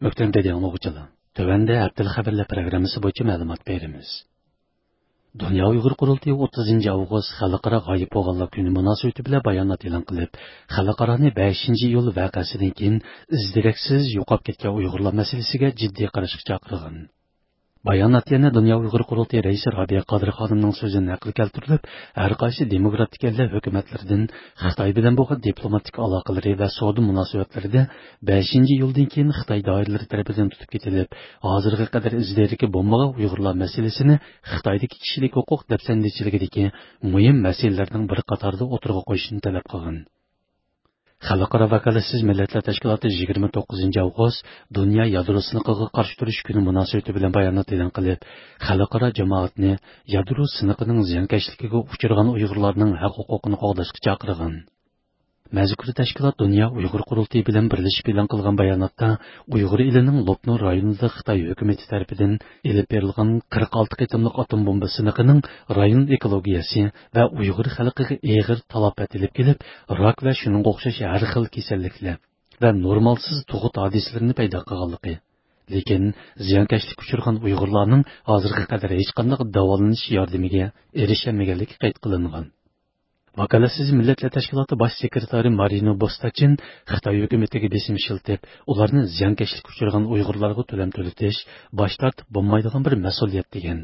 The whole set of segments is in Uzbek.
Möhtərəm anlıqçılar. Tövəndə həftəlik xəbərlər proqramısı boyunca məlumat verimiz. Dünya Uyğur Qurultayı 30 avqust Xalqaro g'oyib bo'lganlar kuni munosabati bilan bayonot e'lon qilib, xalqaroni 5-iyul voqeasidan keyin izdiraksiz yo'qolib ketgan Uyg'urlar masalasiga jiddiy qarashga chaqirgan. Bayonot yana Dünya Uyghur Qurultayı raisi Rabia Qadir xonimning so'zini naql keltirilib, har qaysi demokratik ellar hukumatlardan Xitoy bilan bo'lgan diplomatik aloqalari va savdo munosabatlarida 5-iyuldan keyin Xitoy doiralari tomonidan tutib ketilib, hozirga qadar izdiriki bo'lmagan Uyg'urlar masalasini Xitoydagi kishilik huquq dafsandichiligidagi muhim masalalarning bir qatorida o'tirg'a qo'yishni talab qilgan. Xalqaro vakolatsiz millatlar tashkiloti 29 avgust Dunyo yadro siniqiga qarshi turish kuni munosabati bilan bayonot e'lon qilib, xalqaro jamoatni yadro siniqining ziyonkashligiga uchragan Uyg'urlarning haq-huquqini qo'llashga chaqirgan. Mazkur tashkilot Dunyo Uyg'ur Qurultayı bilan birlashib e'lon qilgan bayonotda Uyg'ur elining Lopnur rayonida Xitoy hukumati tomonidan elib berilgan 46 qitimliq atom bomba siniqining rayon ekologiyasi va Uyg'ur xalqiga og'ir talafot elib kelib, rak va shuningga o'xshash har xil kasalliklar va normalsiz tug'ut hodislarini paydo qilganligi. Lekin ziyonkashlik uchirgan Uyg'urlarning hozirga qadar hech qanday davolanish yordamiga erishamaganligi qayd qilingan. Vakolatsiz millatlar tashkiloti bosh sekretari Marino Bostachin Xitoy hukumatiga besim shiltib, ularni ziyonkashlik uchirgan Uyg'urlarga to'lam to'latish bosh tortib bo'lmaydigan bir mas'uliyat degan.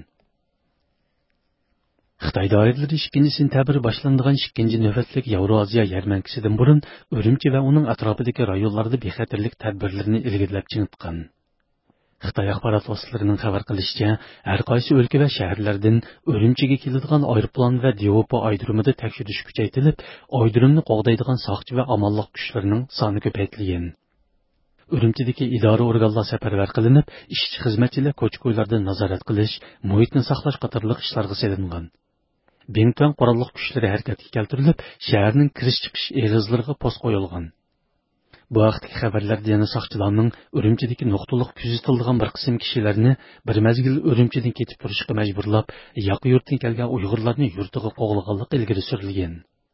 Xitoy doiralari 2 sentabr boshlanadigan 2 navbatlik Yevroaziya yarmankasidan burun Urumchi va uning atrofidagi rayonlarda bexatarlik tadbirlarini ilgirlab chiqargan. Xitoy axborot vositalarining xabar qilishicha, har qaysi o'lka va shaharlardan Urumchiga keladigan aeroplan va Deopo aerodromida tekshirish kuchaytirilib, aerodromni qo'g'daydigan soqchi va amonliq kuchlarining soni ko'paytirilgan. Urumchidagi idora organlar safarbar qilinib, ishchi xizmatchilar ko'ch-ko'ylarda nazorat qilish, muhitni saqlash qatorliq ishlarga solingan. Bingtuan qurolli kuchlari harakatga keltirilib, shaharning kirish-chiqish eg'izlariga post qo'yilgan. Bu vaqtdagi xabarlarda yana soqchilarning Urumchidagi nuqtaliq kuzatilgan bir qism kishilarni bir mazgil Urumchidan ketib turishga majburlab, yoq yurtdan kelgan Uyg'urlarni yurtiga qo'g'laganligi ilgari surilgan.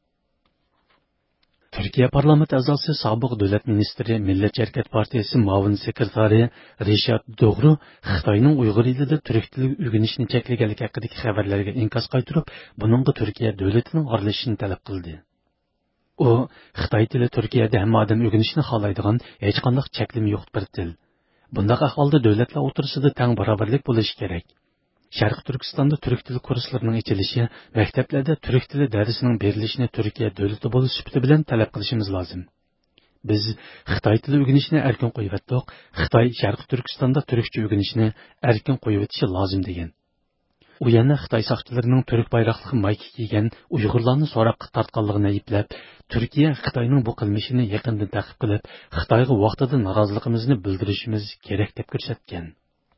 Turkiya parlament a'zosi sobiq davlat ministri Millatchi harakat partiyasi muavin sekretari Rishad Dog'ru Xitoyning Uyg'ur elida turk tili o'rganishni cheklaganligi haqidagi xabarlarga inkos qaytarib, buningga Turkiya davlatining aralashishini talab qildi. U Xitoy tili Turkiyada hamma odam o'rganishni xohlaydigan hech qanday cheklimi yo'q bir til. Bunday ahvolda davlatlar o'rtasida teng barobarlik bo'lishi kerak. Sharq Turkistonda turk tili kurslarining ochilishi, maktablarda turk tili darsining berilishini Turkiya davlati bo'lish sifati bilan talab qilishimiz lozim. Biz Xitoy tili o'rganishni erkin qo'yib, Xitoy Sharq Turkistonda turkcha o'rganishni erkin qo'yib o'tishi lozim degan. U yana Xitoy soqchilarining turk bayroqli mayka kiygan Uyg'urlarni so'roqqa tortganligini ayblab, Turkiya Xitoyning bu qilmishini yaqindan ta'qib qilib, Xitoyga vaqtida noroziligimizni bildirishimiz kerak deb ko'rsatgan.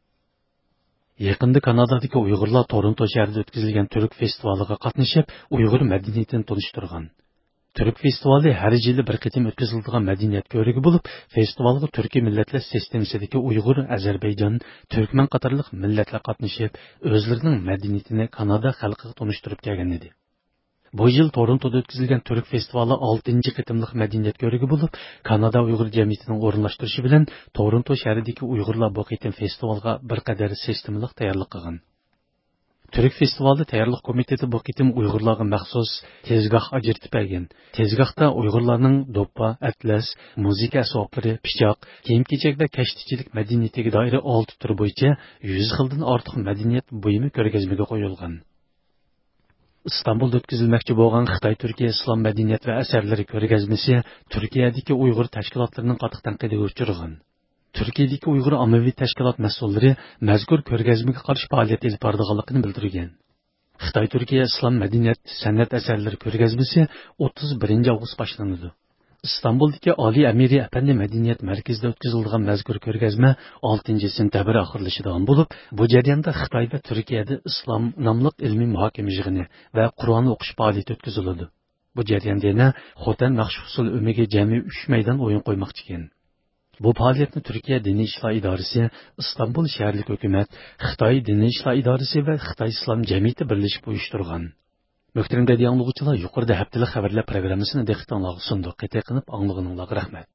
Yaqinda Kanadadagi Uyg'urlar Toronto shahrida o'tkazilgan turk festivaliga qatnashib, Uyg'ur madaniyatini tanishtirgan. Turk festivali har yili bir qatim o'tkaziladigan madaniyat ko'rigi bo'lib, festivalga turkiy millatlar sistemasidagi Uyg'ur, Ozarbayjon, Turkman qatorliq millatlar qatnashib, o'zlarining madaniyatini Kanada xalqiga tanishtirib kelgan edi. Bu yil Torontoda o'tkazilgan turk festivali 6-chi qatimliq madaniyat ko'rigi bo'lib, Kanada Uyg'ur jamiyatining o'rinlashtirishi bilan Toronto shahridagi Uyg'urlar bu qatim festivalga bir qadar sistemalik tayyorlik qilgan. Turk festivali tayyorlik komiteti bu qitim Uyg'urlarga maxsus tezgoh ajratib bergan. Tezgohda Uyg'urlarning do'ppa, atlas, muzika asboblari, pichoq, kiyim-kechak va kashtichilik madaniyatiga doir 6 tur bo'yicha 100 xildan ortiq madaniyat buyumi ko'rgazmaga qo'yilgan. İstanbulda o'tkazilmoqchi bo'lgan Xitoy Turkiya islom madaniyat va asarlari ko'rgazmasi Turkiyadagi Uyg'ur tashkilotlarining qattiq tanqidiga uchragan. Turkiyadagi Uyg'ur ommaviy tashkilot mas'ullari mazkur ko'rgazmaga qarshi faoliyat olib borganligini bildirgan. Xitoy Turkiya islom madaniyat san'at asarlari ko'rgazmasi 31 avgust boshlanadi. İstanbuldagi Oliy Amiri Efendi madaniyat markazida o'tkazilgan mazkur ko'rgazma 6-sentabr oxirlashadigan bo'lib, bu jarayonda Xitoy va Turkiyada islom nomli ilmiy muhokama yig'ini va Qur'on o'qish faoliyati o'tkaziladi. Bu jarayonda yana Xotan Maxshusul Umiga jami 3 maydon o'yin qo'ymoqchi ekan. Bu faoliyatni Turkiya Diniy ishlar idorasi, Istanbul shaharlik hukumat, Xitoy Diniy ishlar idorasi va Xitoy islom jamiyati birlashib uyushtirgan. Möhtərəm anlıqçılar, yuqorida haftalik xəbərlər proqrammasını diqqətinizə sunduq. Qeyd qılıb anlığınızga rahmat.